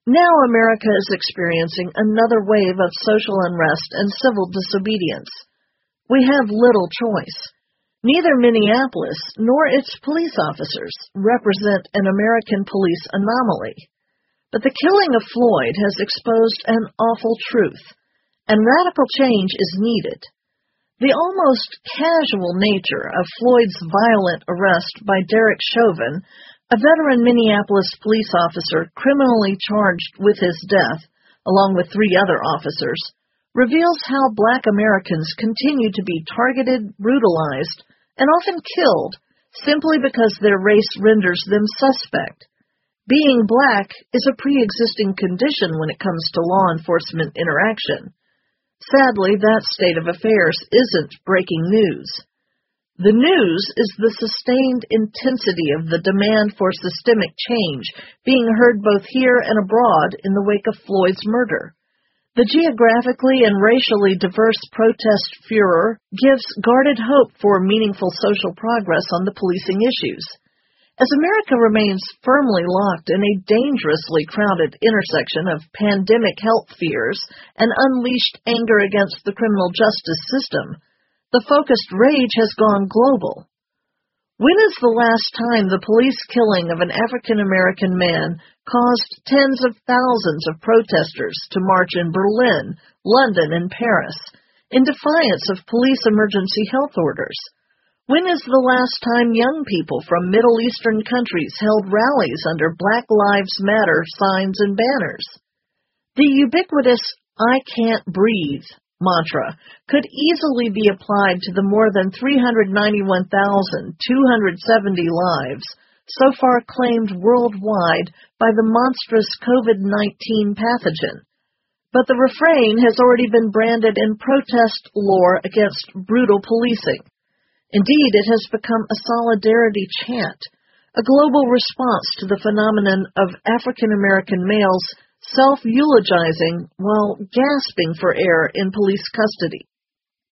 Now America is experiencing another wave of social unrest and civil disobedience. We have little choice. Neither Minneapolis nor its police officers represent an American police anomaly. But the killing of Floyd has exposed an awful truth, and radical change is needed. The almost casual nature of Floyd's violent arrest by Derek Chauvin, a veteran Minneapolis police officer criminally charged with his death, along with 3 other officers, reveals how Black Americans continue to be targeted, brutalized, and often killed simply because their race renders them suspect. Being Black is a pre-existing condition when it comes to law enforcement interaction. Sadly, that state of affairs isn't breaking news. The news is the sustained intensity of the demand for systemic change being heard both here and abroad in the wake of Floyd's murder. The geographically and racially diverse protest furor gives guarded hope for meaningful social progress on the policing issues. As America remains firmly locked in a dangerously crowded intersection of pandemic health fears and unleashed anger against the criminal justice system, the focused rage has gone global. When is the last time the police killing of an African-American man caused tens of thousands of protesters to march in Berlin, London, and Paris in defiance of police emergency health orders? When is the last time young people from Middle Eastern countries held rallies under Black Lives Matter signs and banners? The ubiquitous "I can't breathe" mantra could easily be applied to the more than 391,270 lives so far claimed worldwide by the monstrous COVID-19 pathogen. But the refrain has already been branded in protest lore against brutal policing. Indeed, it has become a solidarity chant, a global response to the phenomenon of African-American males self-eulogizing while gasping for air in police custody.